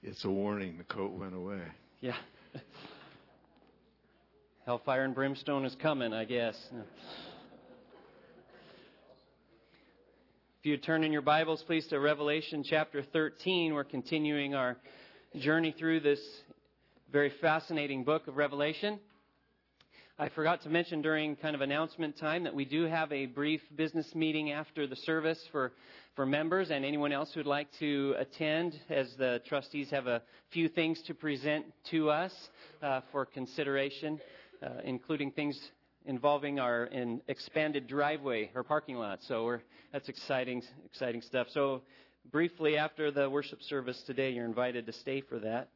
It's a warning. The coat went away. Yeah. Hellfire and brimstone is coming, I guess. If you turn in your Bibles, please, to Revelation chapter 13. We're continuing our journey through this very fascinating book of Revelation. I forgot to mention during kind of announcement time that we do have a brief business meeting after the service for members and anyone else who would like to attend, as the trustees have a few things to present to us for consideration, including things involving our expanded driveway or parking lot. So that's exciting stuff. So briefly after the worship service today, you're invited to stay for that.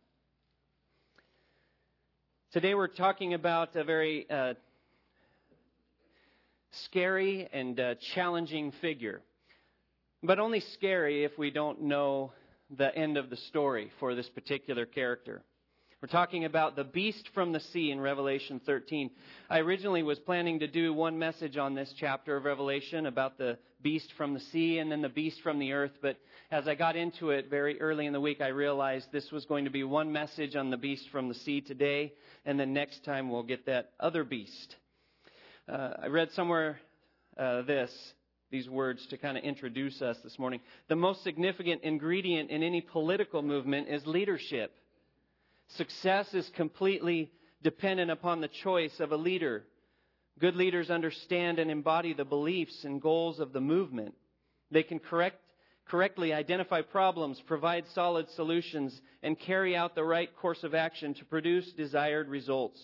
Today we're talking about a very scary and challenging figure. But only scary if we don't know the end of the story for this particular character. We're talking about the beast from the sea in Revelation 13. I originally was planning to do one message on this chapter of Revelation about the beast from the sea and then the beast from the earth. But as I got into it very early in the week, I realized this was going to be one message on the beast from the sea today. And then next time we'll get that other beast. I read somewhere these words to kind of introduce us this morning. The most significant ingredient in any political movement is leadership. Success is completely dependent upon the choice of a leader. Good leaders understand and embody the beliefs and goals of the movement. They can correctly identify problems, provide solid solutions, and carry out the right course of action to produce desired results.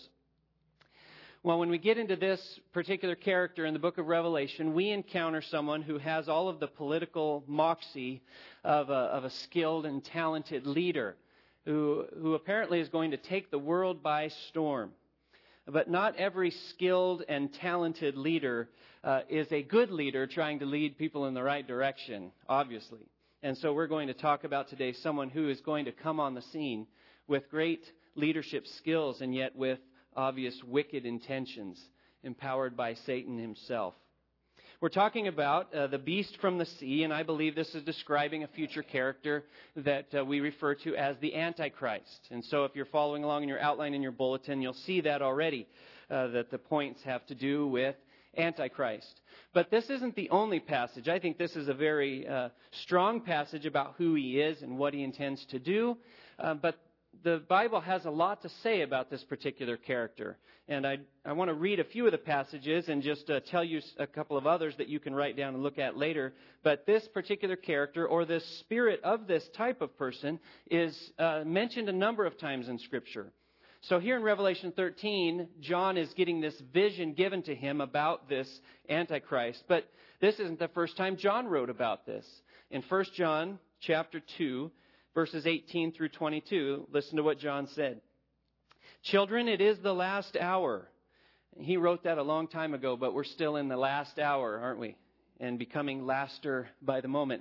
Well, when we get into this particular character in the book of Revelation, we encounter someone who has all of the political moxie of a skilled and talented leader who apparently is going to take the world by storm. But not every skilled and talented leader is a good leader trying to lead people in the right direction, obviously. And so we're going to talk about today someone who is going to come on the scene with great leadership skills and yet with obvious wicked intentions, empowered by Satan himself. We're talking about the beast from the sea, and I believe this is describing a future character that we refer to as the Antichrist. And so if you're following along in your outline in your bulletin, you'll see that already, that the points have to do with Antichrist. But this isn't the only passage. I think this is a very strong passage about who he is and what he intends to do. But the Bible has a lot to say about this particular character. And I want to read a few of the passages and just tell you a couple of others that you can write down and look at later. But this particular character, or the spirit of this type of person, is mentioned a number of times in Scripture. So here in Revelation 13, John is getting this vision given to him about this Antichrist. But this isn't the first time John wrote about this. In 1 John chapter 2, verses 18 through 22, listen to what John said. Children, it is the last hour. He wrote that a long time ago, but we're still in the last hour, aren't we? And becoming laster by the moment.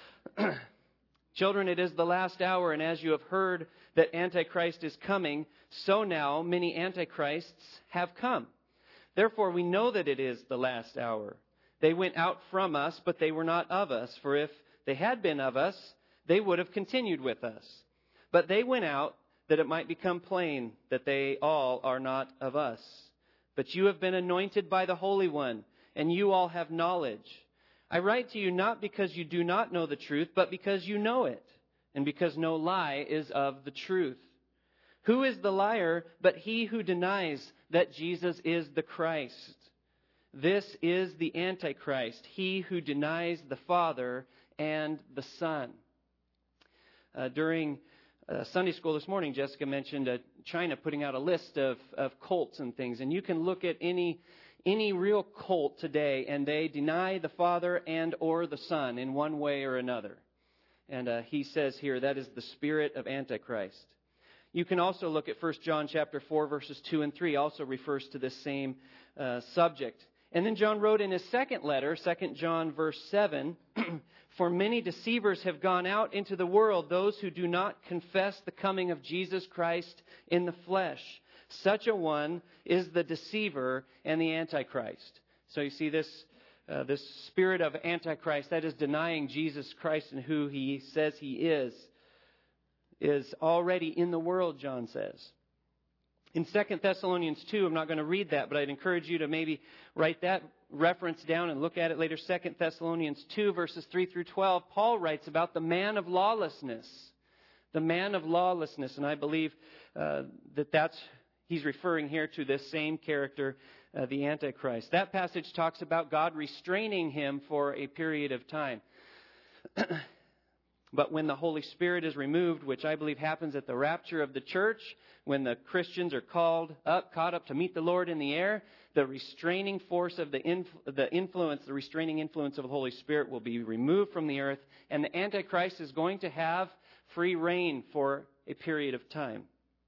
Children, it is the last hour, and as you have heard that Antichrist is coming, so now many Antichrists have come. Therefore, we know that it is the last hour. They went out from us, but they were not of us. For if they had been of us, they would have continued with us. But they went out that it might become plain that they all are not of us. But you have been anointed by the Holy One, and you all have knowledge. I write to you not because you do not know the truth, but because you know it, and because no lie is of the truth. Who is the liar but he who denies that Jesus is the Christ? This is the Antichrist, he who denies the Father and the Son. During Sunday school this morning, Jessica mentioned China putting out a list of cults and things. And you can look at any real cult today, and they deny the Father and or the Son in one way or another. And he says here that is the spirit of Antichrist. You can also look at 1 John chapter 4, verses 2 and 3, also refers to this same subject. And then John wrote in his second letter, 2 John verse 7, For many deceivers have gone out into the world, those who do not confess the coming of Jesus Christ in the flesh. Such a one is the deceiver and the Antichrist. So you see this spirit of Antichrist, that is denying Jesus Christ and who he says he is. is already in the world, John says. In 2 Thessalonians 2, I'm not going to read that, but I'd encourage you to maybe write that reference down and look at it later. 2 Thessalonians 2, verses 3 through 12, Paul writes about the man of lawlessness. The man of lawlessness, and I believe he's referring here to this same character, the Antichrist. That passage talks about God restraining him for a period of time. But when the Holy Spirit is removed, which I believe happens at the rapture of the church, when the Christians are caught up to meet the Lord in the air, the restraining force of the restraining influence of the Holy Spirit will be removed from the earth, and the Antichrist is going to have free reign for a period of time.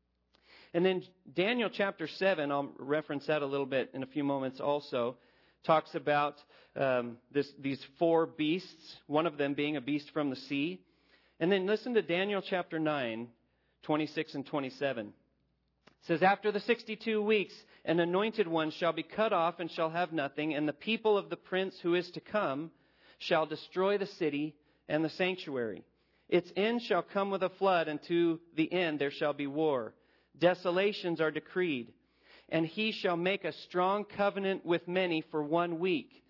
And then Daniel chapter 7, I'll reference that a little bit in a few moments also, talks about these four beasts, one of them being a beast from the sea. And then listen to Daniel chapter 9, 26 and 27. It says, "After the 62 weeks, an anointed one shall be cut off and shall have nothing, and the people of the prince who is to come shall destroy the city and the sanctuary. Its end shall come with a flood, and to the end there shall be war. Desolations are decreed. And he shall make a strong covenant with many for 1 week.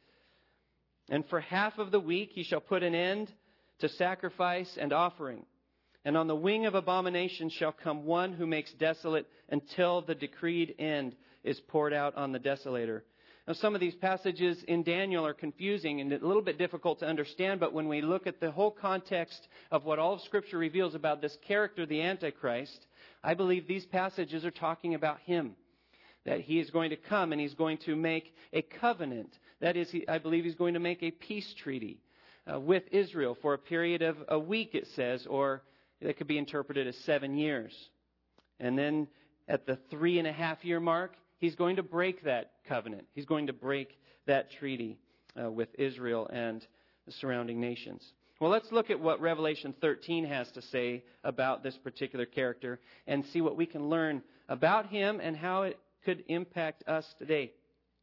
And for half of the week he shall put an end to sacrifice and offering. And on the wing of abomination shall come one who makes desolate until the decreed end is poured out on the desolator." Now, some of these passages in Daniel are confusing and a little bit difficult to understand, but when we look at the whole context of what all of Scripture reveals about this character, the Antichrist, I believe these passages are talking about him. That he is going to come and he's going to make a covenant. That is, I believe he's going to make a peace treaty with Israel for a period of a week, it says, or it could be interpreted as 7 years. And then at the 3.5-year mark, he's going to break that covenant. He's going to break that treaty with Israel and the surrounding nations. Well, let's look at what Revelation 13 has to say about this particular character and see what we can learn about him and how it could impact us today.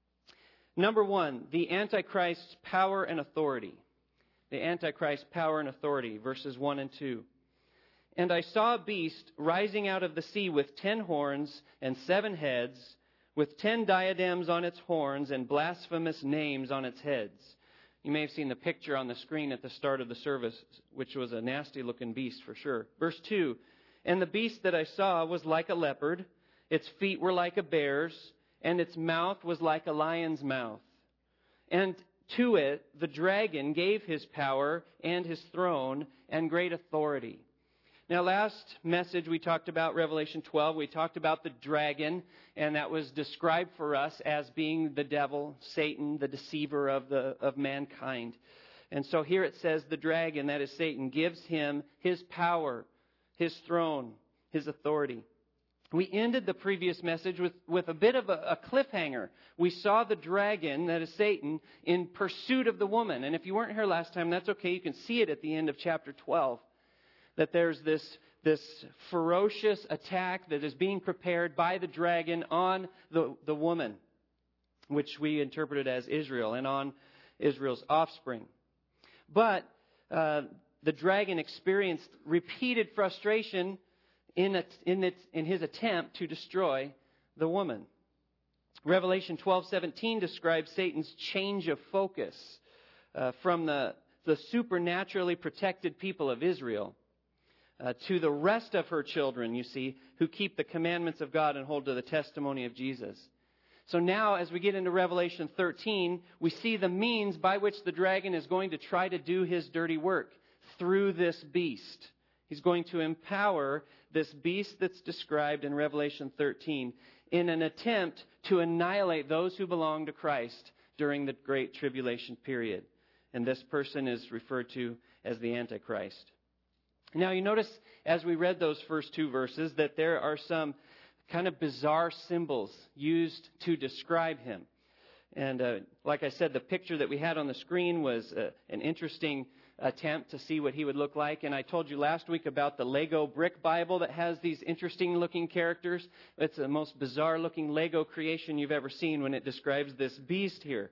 Number 1, the Antichrist's power and authority. The Antichrist's power and authority, verses 1 and 2. "And I saw a beast rising out of the sea with 10 horns and 7 heads, with 10 diadems on its horns and blasphemous names on its heads." You may have seen the picture on the screen at the start of the service, which was a nasty-looking beast for sure. Verse 2, "And the beast that I saw was like a leopard, its feet were like a bear's, and its mouth was like a lion's mouth. And to it the dragon gave his power and his throne and great authority." Now, last message we talked about Revelation 12. We talked about the dragon, and that was described for us as being the devil, Satan, the deceiver of mankind. And so here it says the dragon, that is Satan, gives him his power, his throne, his authority. We ended the previous message with a bit of a cliffhanger. We saw the dragon, that is Satan, in pursuit of the woman. And if you weren't here last time, that's okay. You can see it at the end of chapter 12. That there's this ferocious attack that is being prepared by the dragon on the woman, which we interpreted as Israel, and on Israel's offspring. But the dragon experienced repeated frustration in his attempt to destroy the woman. Revelation 12:17 describes Satan's change of focus from the supernaturally protected people of Israel to the rest of her children, you see, who keep the commandments of God and hold to the testimony of Jesus. So now, as we get into Revelation 13, we see the means by which the dragon is going to try to do his dirty work through this beast. He's going to empower this beast that's described in Revelation 13 in an attempt to annihilate those who belong to Christ during the Great Tribulation period. And this person is referred to as the Antichrist. Now, you notice as we read those first 2 verses that there are some kind of bizarre symbols used to describe him. And like I said, the picture that we had on the screen was an interesting attempt to see what he would look like. And I told you last week about the Lego brick Bible that has these interesting looking characters. It's the most bizarre looking Lego creation you've ever seen when it describes this beast here.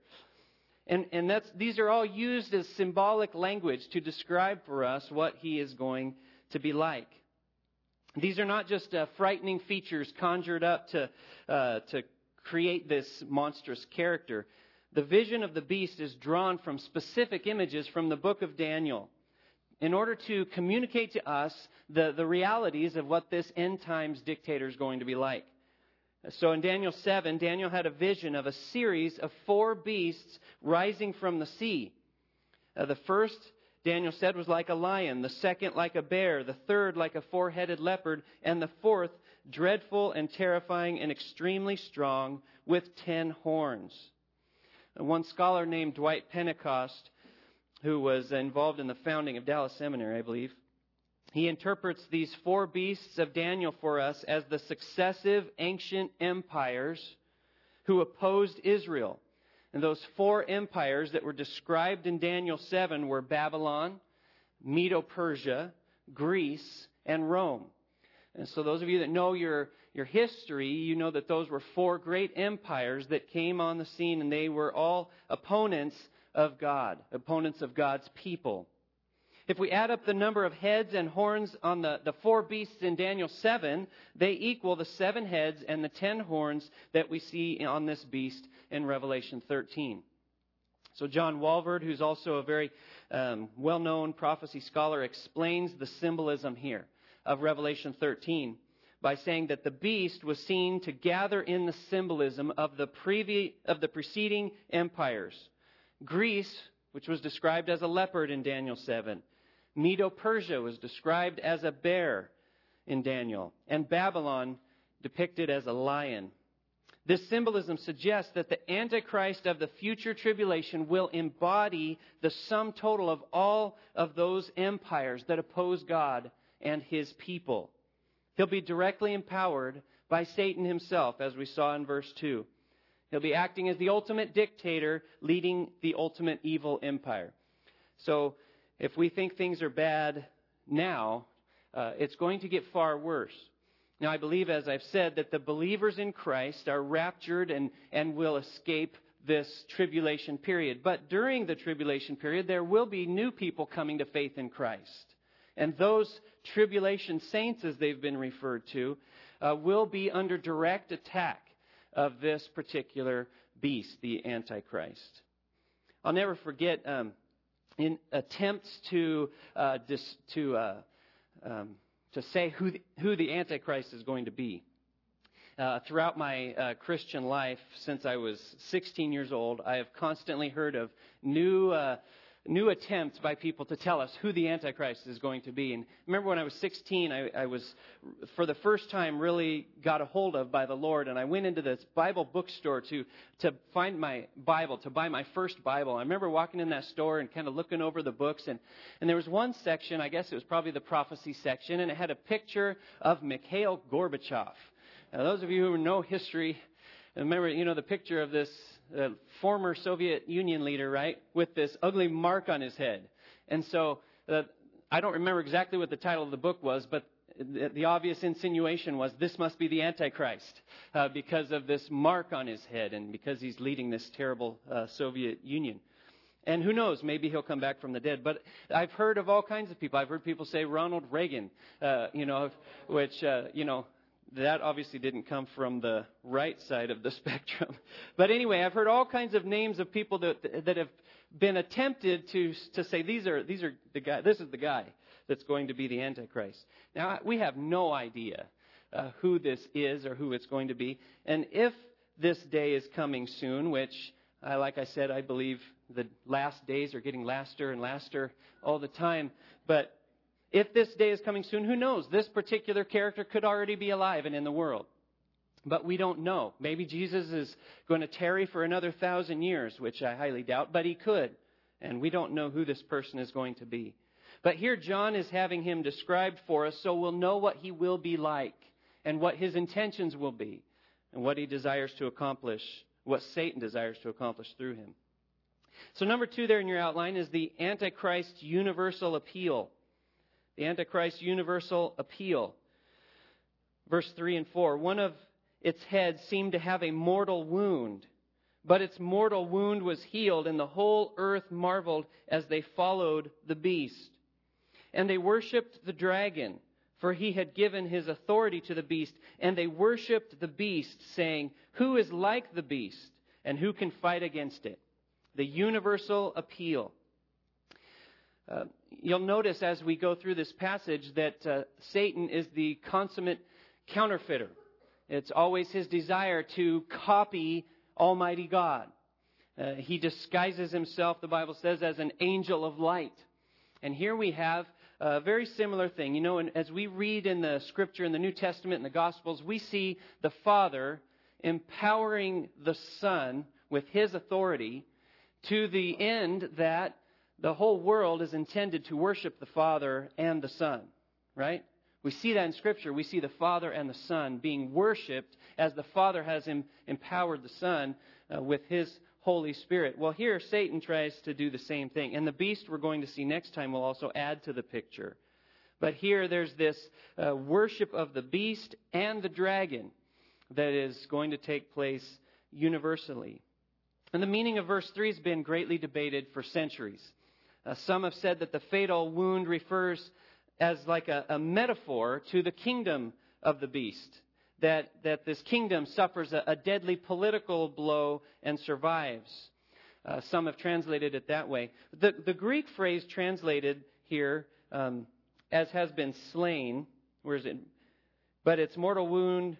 And these are all used as symbolic language to describe for us what he is going to be like. These are not just frightening features conjured up to create this monstrous character. The vision of the beast is drawn from specific images from the book of Daniel in order to communicate to us the realities of what this end times dictator is going to be like. So in Daniel 7, Daniel had a vision of a series of 4 beasts rising from the sea. The first, Daniel said, was like a lion, the second like a bear, the third like a 4-headed leopard, and the fourth dreadful and terrifying and extremely strong with 10 horns. One scholar named Dwight Pentecost, who was involved in the founding of Dallas Seminary, I believe, he interprets these 4 beasts of Daniel for us as the successive ancient empires who opposed Israel. And those 4 empires that were described in Daniel 7 were Babylon, Medo-Persia, Greece, and Rome. And so those of you that know your history, you know that those were 4 great empires that came on the scene, and they were all opponents of God, opponents of God's people. If we add up the number of heads and horns on the 4 beasts in Daniel 7, they equal the 7 heads and the 10 horns that we see on this beast in Revelation 13. So John Walvoord, who's also a very well-known prophecy scholar, explains the symbolism here of Revelation 13 by saying that the beast was seen to gather in the symbolism of the preceding empires. Greece, which was described as a leopard in Daniel 7. Medo-Persia was described as a bear in Daniel, and Babylon depicted as a lion. This symbolism suggests that the Antichrist of the future tribulation will embody the sum total of all of those empires that oppose God and His people. He'll be directly empowered by Satan himself, as we saw in verse 2. He'll be acting as the ultimate dictator, leading the ultimate evil empire. So, if we think things are bad now, it's going to get far worse. Now, I believe, as I've said, that the believers in Christ are raptured and will escape this tribulation period. But during the tribulation period, there will be new people coming to faith in Christ. And those tribulation saints, as they've been referred to, will be under direct attack of this particular beast, the Antichrist. I'll never forget, in attempts to say who the Antichrist is going to be. Throughout my Christian life, since I was 16 years old, I have constantly heard of new attempts by people to tell us who the Antichrist is going to be. And I remember when I was 16, I was, for the first time, really got a hold of by the Lord. And I went into this Bible bookstore to find my Bible, to buy my first Bible. I remember walking in that store and kind of looking over the books. And there was one section, I guess it was probably the prophecy section, and it had a picture of Mikhail Gorbachev. Now, those of you who know history, remember, the picture of this former Soviet Union leader, right, with this ugly mark on his head. And so I don't remember exactly what the title of the book was, but the obvious insinuation was this must be the Antichrist because of this mark on his head and because he's leading this terrible Soviet Union. And who knows, maybe he'll come back from the dead. But I've heard of all kinds of people. I've heard people say Ronald Reagan, which, that obviously didn't come from the right side of the spectrum. But anyway, I've heard all kinds of names of people that have been attempted to say these are the guy. This is the guy that's going to be the Antichrist. Now, we have no idea who this is or who it's going to be. And if this day is coming soon, which, like I said, I believe the last days are getting laster and laster all the time. But if this day is coming soon, who knows? This particular character could already be alive and in the world. But we don't know. Maybe Jesus is going to tarry for another 1,000 years, which I highly doubt, but he could. And we don't know who this person is going to be. But here John is having him described for us so we'll know what he will be like and what his intentions will be and what he desires to accomplish, what Satan desires to accomplish through him. So number 2 there in your outline is the Antichrist universal appeal. The Antichrist universal appeal. Verse 3 and 4. One of its heads seemed to have a mortal wound, but its mortal wound was healed, and the whole earth marveled as they followed the beast. And they worshipped the dragon, for he had given his authority to the beast, and they worshipped the beast, saying, "Who is like the beast, and who can fight against it?" The universal appeal. You'll notice as we go through this passage that Satan is the consummate counterfeiter. It's always his desire to copy Almighty God. He disguises himself, the Bible says, as an angel of light. And here we have a very similar thing. You know, and as we read in the Scripture, in the New Testament, in the Gospels, we see the Father empowering the Son with his authority to the end that the whole world is intended to worship the Father and the Son, right? We see that in Scripture. We see the Father and the Son being worshipped as the Father has empowered the Son with his Holy Spirit. Well, here Satan tries to do the same thing. And the beast we're going to see next time will also add to the picture. But here there's this worship of the beast and the dragon that is going to take place universally. And the meaning of verse 3 has been greatly debated for centuries. Some have said that the fatal wound refers as like a metaphor to the kingdom of the beast. That this kingdom suffers a deadly political blow and survives. Some have translated it that way. The Greek phrase translated here as has been slain, where is it? But its mortal wound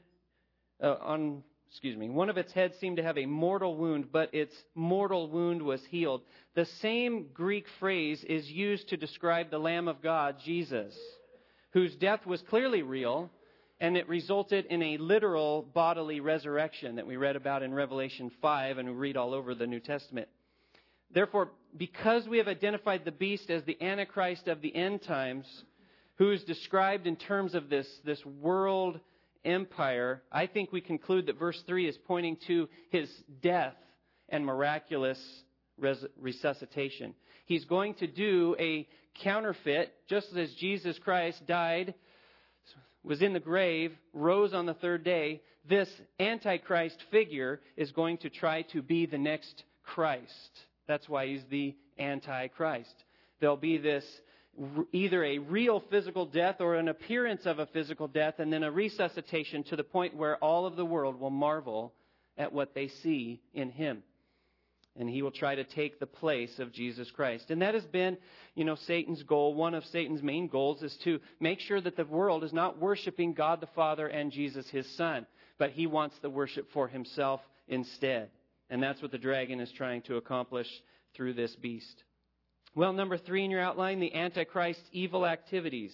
one of its heads seemed to have a mortal wound, but its mortal wound was healed. The same Greek phrase is used to describe the Lamb of God, Jesus, whose death was clearly real, and it resulted in a literal bodily resurrection that we read about in Revelation 5 and we read all over the New Testament. Therefore, because we have identified the beast as the Antichrist of the end times, who is described in terms of this world empire, I think we conclude that verse 3 is pointing to his death and miraculous resuscitation. He's going to do a counterfeit, just as Jesus Christ died, was in the grave, rose on the third day. This Antichrist figure is going to try to be the next Christ. That's why he's the Antichrist. There'll be this either a real physical death or an appearance of a physical death, and then a resuscitation to the point where all of the world will marvel at what they see in him. And he will try to take the place of Jesus Christ. And that has been, Satan's goal. One of Satan's main goals is to make sure that the world is not worshiping God the Father and Jesus his Son, but he wants the worship for himself instead. And that's what the dragon is trying to accomplish through this beast. Well, number 3 in your outline, the Antichrist's evil activities.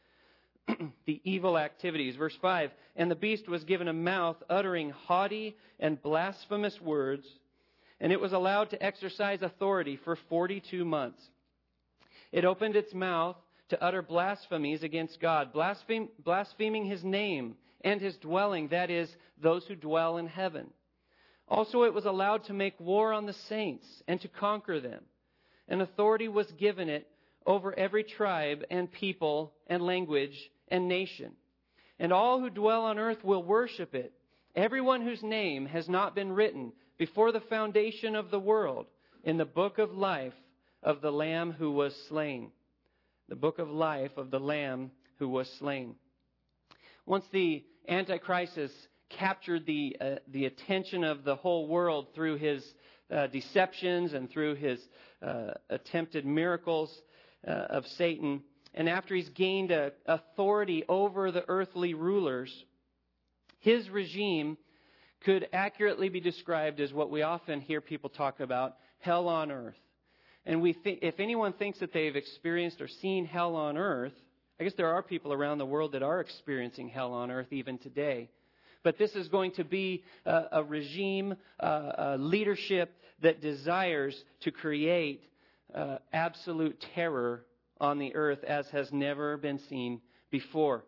The evil activities. Verse 5, "And the beast was given a mouth uttering haughty and blasphemous words, and it was allowed to exercise authority for 42 months. It opened its mouth to utter blasphemies against God, blaspheming his name and his dwelling, that is, those who dwell in heaven. Also it was allowed to make war on the saints and to conquer them. And authority was given it over every tribe and people and language and nation. And all who dwell on earth will worship it, everyone whose name has not been written before the foundation of the world in the book of life of the Lamb who was slain." The book of life of the Lamb who was slain. Once the Antichrist has captured the attention of the whole world through his deceptions and through his attempted miracles of Satan, and after he's gained authority over the earthly rulers, his regime could accurately be described as what we often hear people talk about, hell on earth. And if anyone thinks that they've experienced or seen hell on earth, I guess there are people around the world that are experiencing hell on earth even today. But this is going to be a regime, a leadership that desires to create absolute terror on the earth as has never been seen before.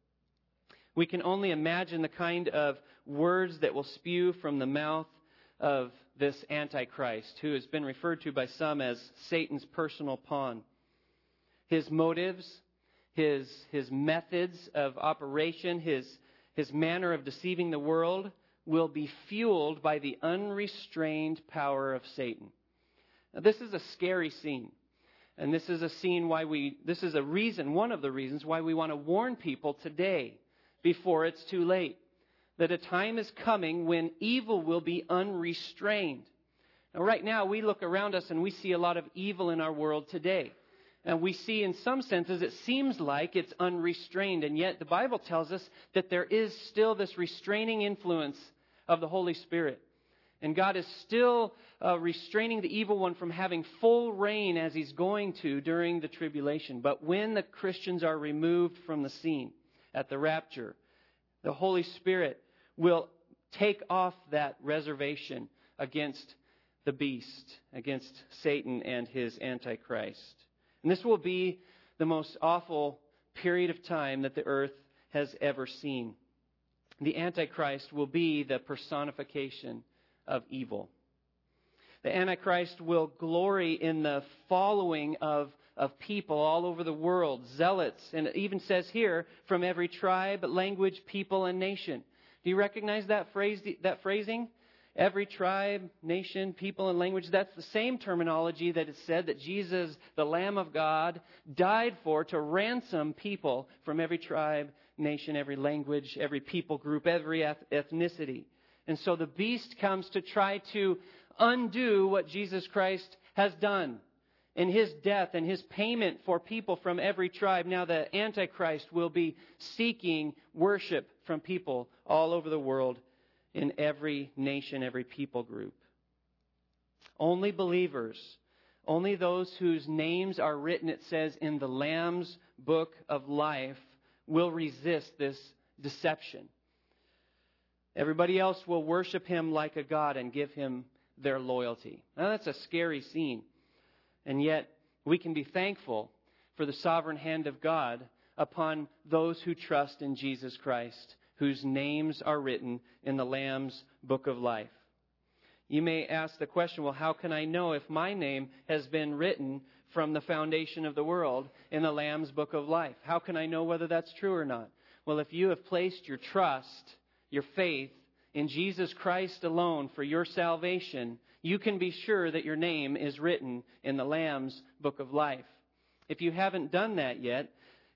We can only imagine the kind of words that will spew from the mouth of this Antichrist, who has been referred to by some as Satan's personal pawn. His motives, his methods of operation, his manner of deceiving the world will be fueled by the unrestrained power of Satan. Now, this is a scary scene. And this is a reason, one of the reasons why we want to warn people today before it's too late. That a time is coming when evil will be unrestrained. Now, right now, we look around us and we see a lot of evil in our world today. And we see, in some senses, it seems like it's unrestrained. And yet, the Bible tells us that there is still this restraining influence of the Holy Spirit. And God is still restraining the evil one from having full reign as He's going to during the tribulation. But when the Christians are removed from the scene at the rapture, the Holy Spirit will take off that reservation against the beast, against Satan and his Antichrist. And this will be the most awful period of time that the earth has ever seen. The Antichrist will be the personification of evil. The Antichrist will glory in the following of people all over the world, zealots, and it even says here, from every tribe, language, people, and nation. Do you recognize that phrasing? Every tribe, nation, people, and language. That's the same terminology that is said that Jesus, the Lamb of God, died for to ransom people from every tribe, nation, every language, every people group, every ethnicity. And so the beast comes to try to undo what Jesus Christ has done in His death and His payment for people from every tribe. Now the Antichrist will be seeking worship from people all over the world in every nation, every people group. Only believers, only those whose names are written, it says, in the Lamb's book of life, will resist this deception. Everybody else will worship Him like a god and give Him their loyalty. Now that's a scary scene. And yet we can be thankful for the sovereign hand of God upon those who trust in Jesus Christ, whose names are written in the Lamb's book of life. You may ask the question, well, how can I know if my name has been written from the foundation of the world in the Lamb's book of life? How can I know whether that's true or not? Well, if you have placed your trust, your faith in Jesus Christ alone for your salvation, you can be sure that your name is written in the Lamb's book of life. If you haven't done that yet,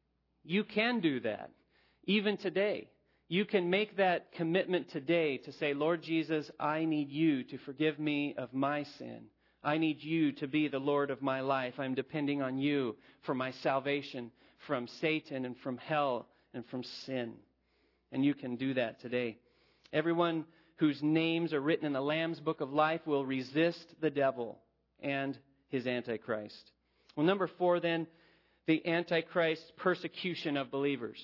you can do that, even today. You can make that commitment today to say, Lord Jesus, I need You to forgive me of my sin. I need You to be the Lord of my life. I'm depending on You for my salvation from Satan and from hell and from sin. And you can do that today. Everyone whose names are written in the Lamb's book of life will resist the devil and his Antichrist. Well, number 4 then, the Antichrist persecution of believers.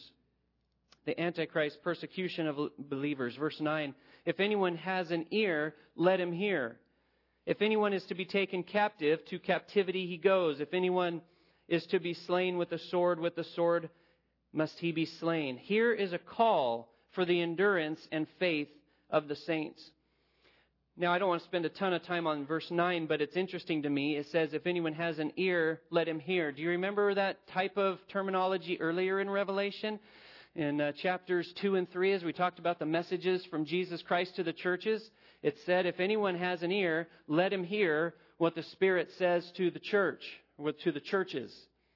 The Antichrist persecution of believers. Verse 9, if anyone has an ear, let him hear. If anyone is to be taken captive, to captivity he goes. If anyone is to be slain with the sword must he be slain. Here is a call for the endurance and faith of the saints. Now, I don't want to spend a ton of time on verse 9, but it's interesting to me. It says, if anyone has an ear, let him hear. Do you remember that type of terminology earlier in Revelation? In chapters 2 and 3, as we talked about the messages from Jesus Christ to the churches, it said, if anyone has an ear, let him hear what the Spirit says to the church, or to the churches.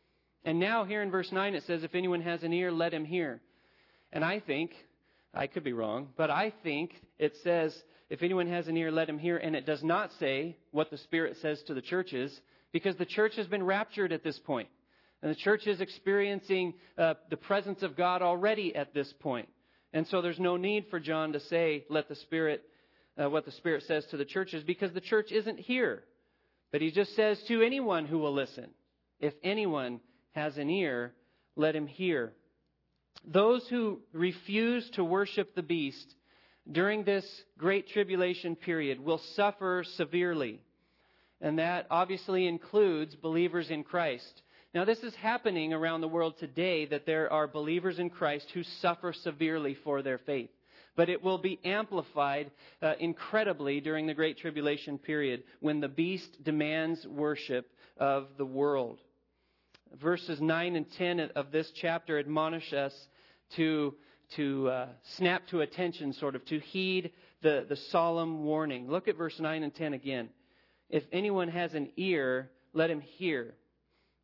And now here in verse 9 it says, if anyone has an ear, let him hear. And I think, I could be wrong, but I think it says, if anyone has an ear, let him hear. And it does not say what the Spirit says to the churches, because the church has been raptured at this point. And the church is experiencing the presence of God already at this point. And so there's no need for John to say, let the Spirit, what the Spirit says to the churches, because the church isn't here. But he just says to anyone who will listen, if anyone has an ear, let him hear. Those who refuse to worship the beast during this great tribulation period will suffer severely. And that obviously includes believers in Christ. Now, this is happening around the world today, that there are believers in Christ who suffer severely for their faith. But it will be amplified incredibly during the Great Tribulation period when the beast demands worship of the world. Verses 9 and 10 of this chapter admonish us to snap to attention, sort of, to heed the solemn warning. Look at verse 9 and 10 again. If anyone has an ear, let him hear.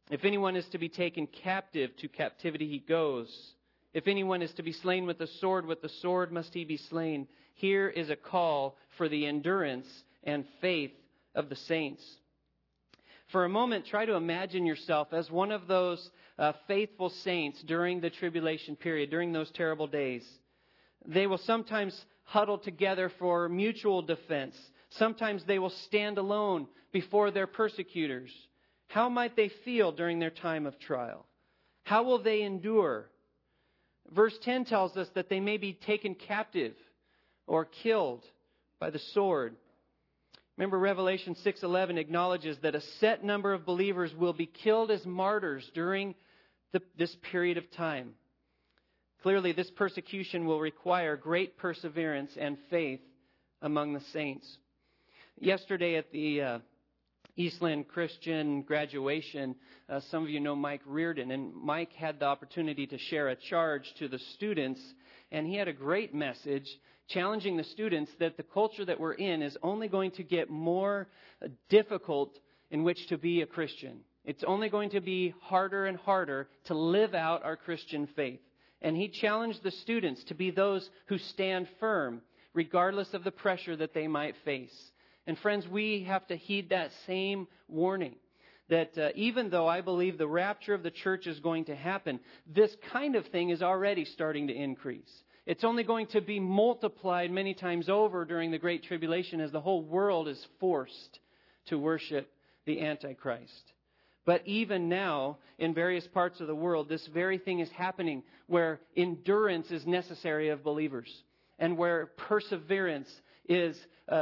If anyone is to be taken captive, to captivity he goes. If anyone is to be slain with the sword must he be slain. Here is a call for the endurance and faith of the saints. For a moment, try to imagine yourself as one of those faithful saints during the tribulation period, during those terrible days. They will sometimes huddle together for mutual defense. Sometimes they will stand alone before their persecutors. How might they feel during their time of trial? How will they endure? Verse 10 tells us that they may be taken captive or killed by the sword. Remember, Revelation 6:11 acknowledges that a set number of believers will be killed as martyrs during this period of time. Clearly, this persecution will require great perseverance and faith among the saints. Yesterday at the Eastland Christian graduation, some of you know Mike Reardon, and Mike had the opportunity to share a charge to the students, and he had a great message challenging the students that the culture that we're in is only going to get more difficult in which to be a Christian. It's only going to be harder and harder to live out our Christian faith. And he challenged the students to be those who stand firm, regardless of the pressure that they might face. And friends, we have to heed that same warning. That even though I believe the rapture of the church is going to happen, this kind of thing is already starting to increase. It's only going to be multiplied many times over during the Great Tribulation as the whole world is forced to worship the Antichrist. But even now, in various parts of the world, this very thing is happening where endurance is necessary of believers and where perseverance is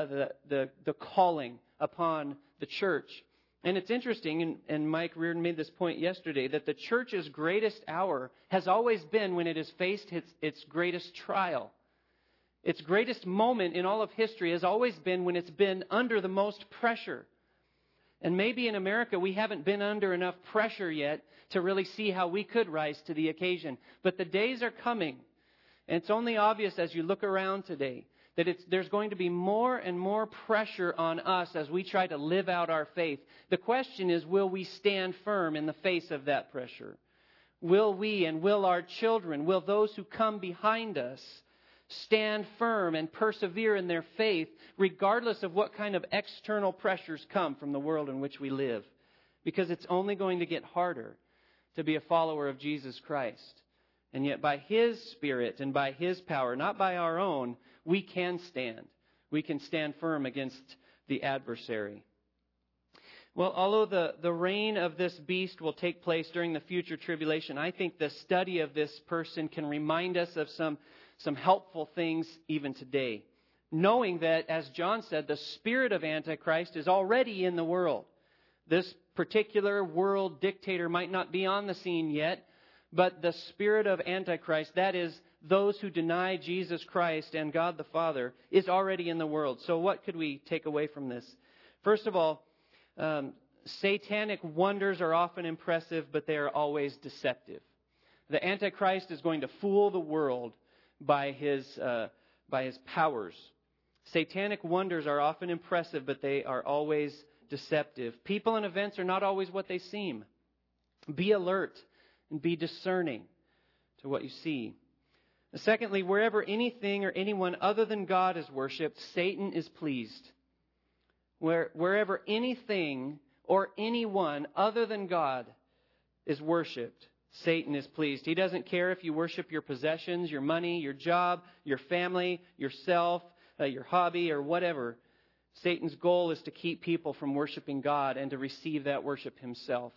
the calling upon the church. And it's interesting, and Mike Reardon made this point yesterday, that the church's greatest hour has always been when it has faced its greatest trial. Its greatest moment in all of history has always been when it's been under the most pressure. And maybe in America we haven't been under enough pressure yet to really see how we could rise to the occasion. But the days are coming, and it's only obvious as you look around today that there's going to be more and more pressure on us as we try to live out our faith. The question is, will we stand firm in the face of that pressure? Will we and will our children, will those who come behind us stand firm and persevere in their faith regardless of what kind of external pressures come from the world in which we live? Because it's only going to get harder to be a follower of Jesus Christ. And yet by His Spirit and by His power, not by our own, we can stand. We can stand firm against the adversary. Well, although the reign of this beast will take place during the future tribulation, I think the study of this person can remind us of some helpful things even today. Knowing that, as John said, the spirit of Antichrist is already in the world. This particular world dictator might not be on the scene yet, but the spirit of Antichrist, that is, those who deny Jesus Christ and God the Father, is already in the world. So what could we take away from this? First of all, satanic wonders are often impressive, but they are always deceptive. The Antichrist is going to fool the world by his powers. Satanic wonders are often impressive, but they are always deceptive. People and events are not always what they seem. Be alert and be discerning to what you see. Secondly, wherever anything or anyone other than God is worshipped, Satan is pleased. Wherever anything or anyone other than God is worshipped, Satan is pleased. He doesn't care if you worship your possessions, your money, your job, your family, yourself, your hobby, or whatever. Satan's goal is to keep people from worshiping God and to receive that worship himself.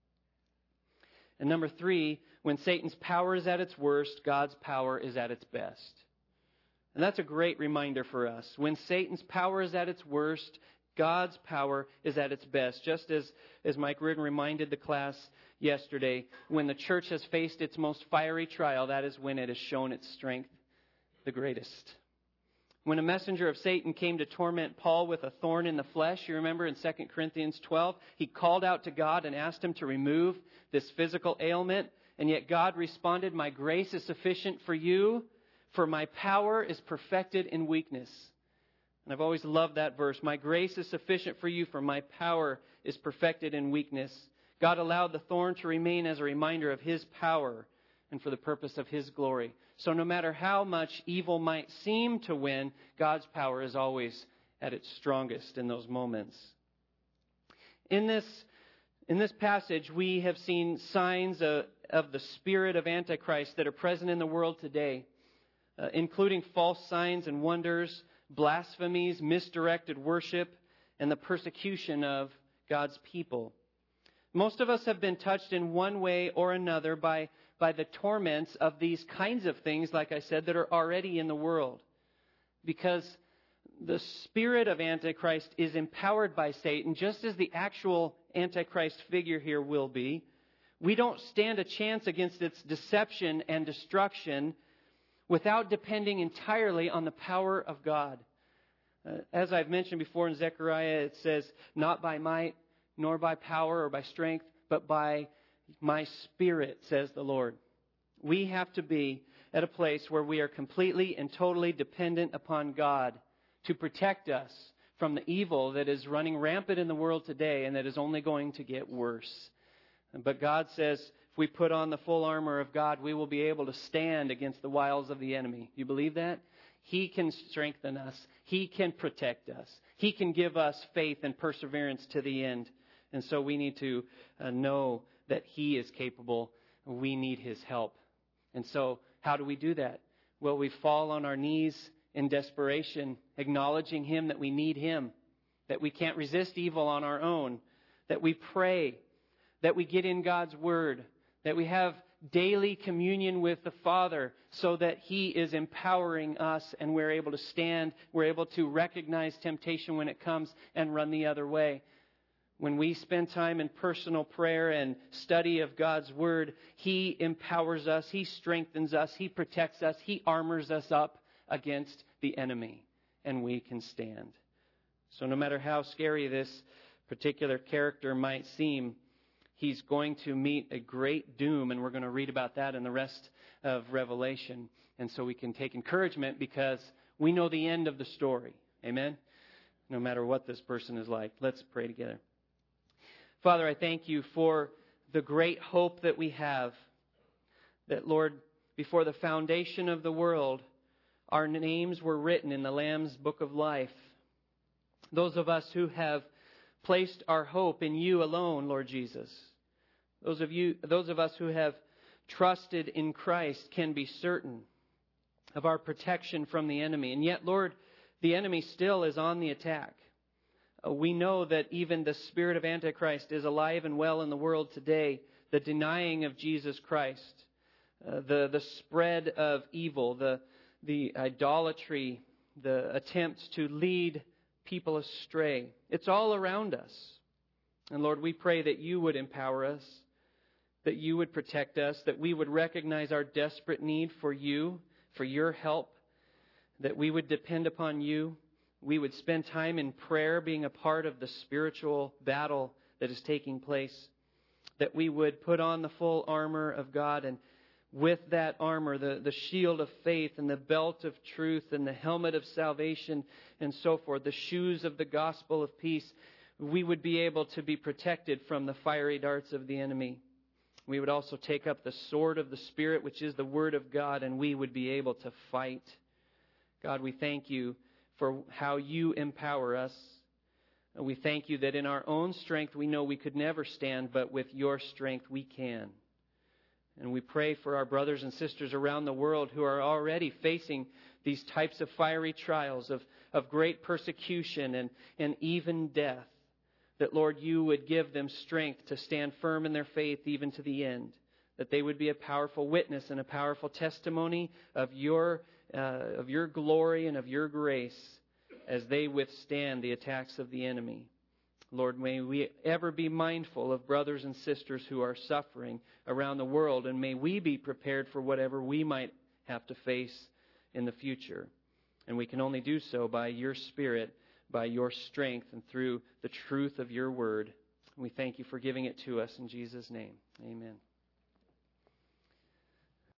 And number 3, when Satan's power is at its worst, God's power is at its best. And that's a great reminder for us. When Satan's power is at its worst, God's power is at its best. Just as Mike Reardon reminded the class yesterday, when the church has faced its most fiery trial, that is when it has shown its strength the greatest. When a messenger of Satan came to torment Paul with a thorn in the flesh, you remember in 2 Corinthians 12, he called out to God and asked him to remove this physical ailment. And yet God responded, "My grace is sufficient for you, for my power is perfected in weakness." And I've always loved that verse. My grace is sufficient for you, for my power is perfected in weakness. God allowed the thorn to remain as a reminder of His power and for the purpose of His glory. So no matter how much evil might seem to win, God's power is always at its strongest in those moments. In this passage, we have seen signs of the spirit of Antichrist that are present in the world today, including false signs and wonders, blasphemies, misdirected worship, and the persecution of God's people. Most of us have been touched in one way or another by the torments of these kinds of things, like I said, that are already in the world. Because the spirit of Antichrist is empowered by Satan, just as the actual Antichrist figure here will be. We don't stand a chance against its deception and destruction without depending entirely on the power of God. As I've mentioned before in Zechariah, it says, not by might, nor by power or by strength, but by my Spirit, says the Lord. We have to be at a place where we are completely and totally dependent upon God to protect us from the evil that is running rampant in the world today and that is only going to get worse. But God says, if we put on the full armor of God, we will be able to stand against the wiles of the enemy. You believe that? He can strengthen us. He can protect us. He can give us faith and perseverance to the end. And so we need to know that He is capable. We need His help. And so how do we do that? Well, we fall on our knees in desperation, acknowledging Him, that we need Him, that we can't resist evil on our own, that we pray, that we get in God's Word, that we have daily communion with the Father so that He is empowering us and we're able to stand, we're able to recognize temptation when it comes and run the other way. When we spend time in personal prayer and study of God's Word, He empowers us, He strengthens us, He protects us, He armors us up against the enemy, and we can stand. So no matter how scary this particular character might seem, he's going to meet a great doom, and we're going to read about that in the rest of Revelation. And so we can take encouragement because we know the end of the story. Amen? No matter what this person is like. Let's pray together. Father, I thank You for the great hope that we have. That, Lord, before the foundation of the world, our names were written in the Lamb's Book of Life. Those of us who have placed our hope in You alone, Lord Jesus. Those of us who have trusted in Christ can be certain of our protection from the enemy. And yet, Lord, the enemy still is on the attack. We know that even the spirit of Antichrist is alive and well in the world today. The denying of Jesus Christ, the spread of evil, the idolatry, the attempts to lead people astray. It's all around us. And Lord, we pray that You would empower us, that You would protect us, that we would recognize our desperate need for You, for Your help, that we would depend upon You. We would spend time in prayer, being a part of the spiritual battle that is taking place, that we would put on the full armor of God, and with that armor, the shield of faith and the belt of truth and the helmet of salvation and so forth, the shoes of the gospel of peace, we would be able to be protected from the fiery darts of the enemy. We would also take up the sword of the Spirit, which is the Word of God, and we would be able to fight. God, we thank You for how You empower us. And we thank You that in our own strength we know we could never stand, but with Your strength we can. And we pray for our brothers and sisters around the world who are already facing these types of fiery trials of great persecution and even death. That, Lord, You would give them strength to stand firm in their faith even to the end. That they would be a powerful witness and a powerful testimony of Your glory and of Your grace as they withstand the attacks of the enemy. Lord, may we ever be mindful of brothers and sisters who are suffering around the world, and may we be prepared for whatever we might have to face in the future. And we can only do so by Your Spirit, by Your strength, and through the truth of Your Word. We thank You for giving it to us in Jesus' name. Amen.